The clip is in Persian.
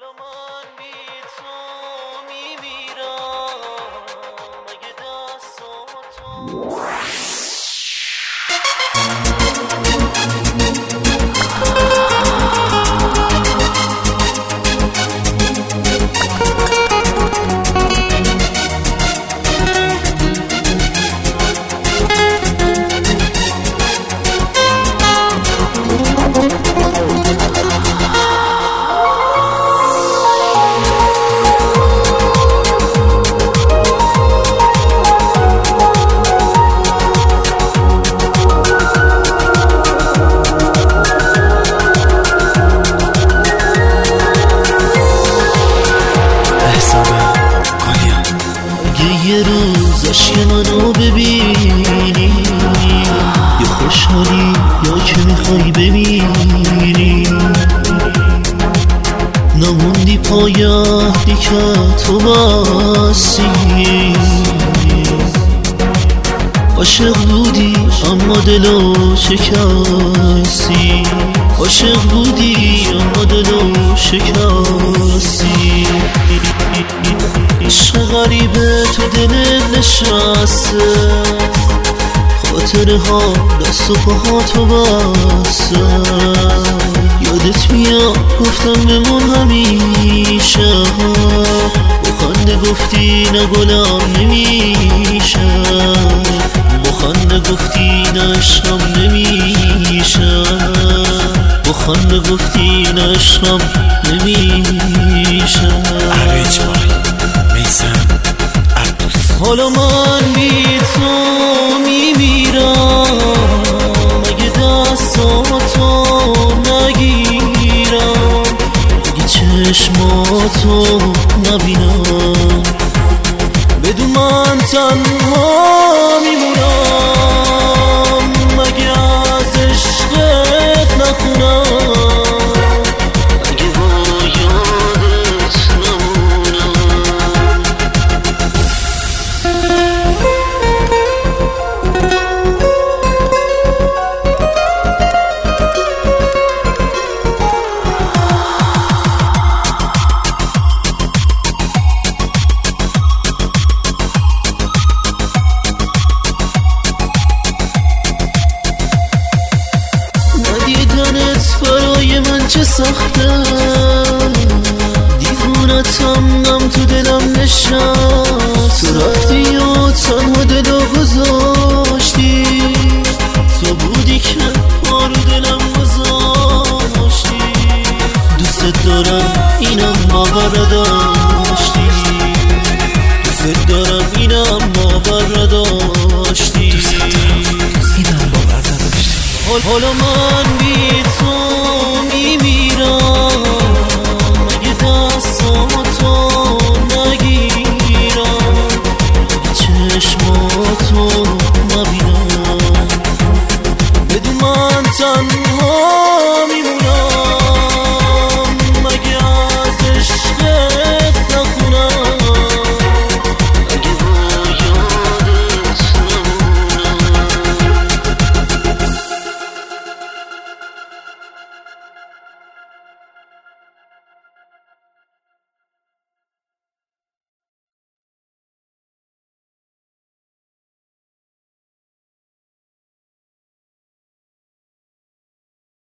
حالا من بی تو میمیرم مگه دستاتو یه روز عشق منو ببینی یه خوشحالی یا که میخوای بمیری نموندی پایه‌ای که تو بستی عاشق بودی اما دلو شکستی عاشق بودی اما دلو شکستی عشق غریبه تو دلت نشسته خاطره ها دست و پاهاتو بسته یادت میاد گفتم بمون همیشه با خنده گفتی نه گلم نمیشه با خنده گفتی نه عشقم نمیشه با خنده گفتی نه عشقم نمیشه حالا من بی تو میمیرم مگه دستاتو نگیرم مگه چشماتو نبینم بدون من تنها میمونم مگه از عشقت نخونم برای من چه سخته دیوونتم غم تو دلم نشست تو رفتی و تنها دلو گذاشتی تو بودی که پا رو دلم گذاشتی دوست دارم اینم باور داشتی دوست دارم اینم باور داشتی حالا من بی تو میمیرم